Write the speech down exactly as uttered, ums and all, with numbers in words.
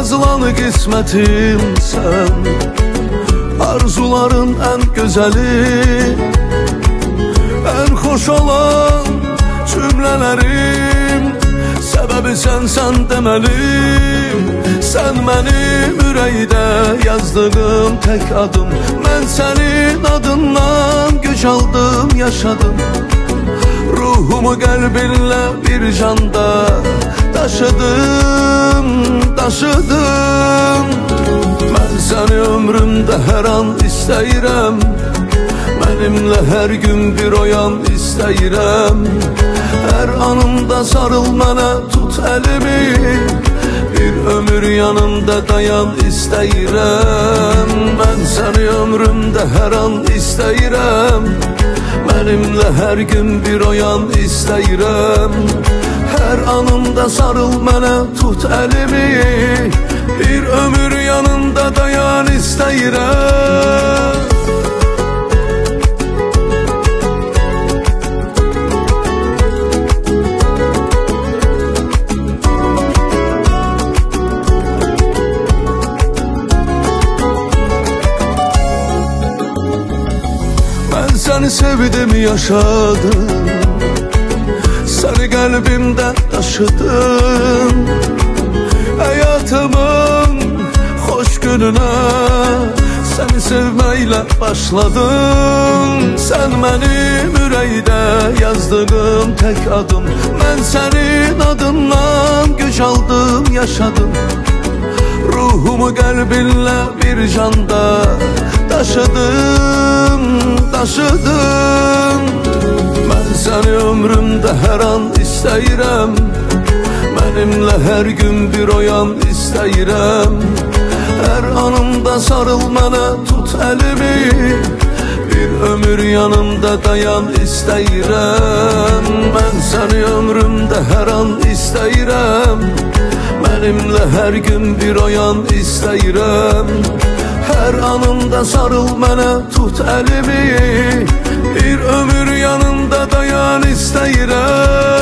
yazılan qismətimsən, arzuların ən gözəli, ən xoş olan cümlələrim, səbəbi sənsən deməli. Sən mənim ürəkdə yazdığım tək adım, mən sənin adından güc aldım, yaşadım. Ruhumu qəlbinlə bir canda daşıdım, daşıdım. Mən səni ömrümdə hər an istəyirəm, mənimlə hər gün bir oyan istəyirəm. Hər anımda sarıl mənə, tut əlimi, bir ömür yanımda dayan istəyirəm. Mən səni ömrümdə hər an istəyirəm, mənimlə hər gün bir oyan istəyirəm. Hər anımda sarıl mənə, tut əlimi, bir ömür yanımda dayan istəyirəm. Səni sevdim, yaşadım, səni qəlbimdə daşıdım. Həyatımın xoş gününə səni sevməklə başladım. Sən mənim ürəkdə yazdığım tək adım, mən sənin adından güc aldım, yaşadım. Ruhumu qəlbinlə bir canda daşıdım, daşıdım. Mən səni ömrümdə hər an istəyirəm, mənimlə hər gün bir oyan istəyirəm. Hər anımda sarıl mənə, tut əlimi, bir ömür yanımda dayan istəyirəm. Mən səni ömrümdə hər an istəyirəm, mənimlə hər gün bir oyan istəyirəm. Hər anımda sarıl mənə, tut əlimi, bir ömür yanımda dayan istəyirəm.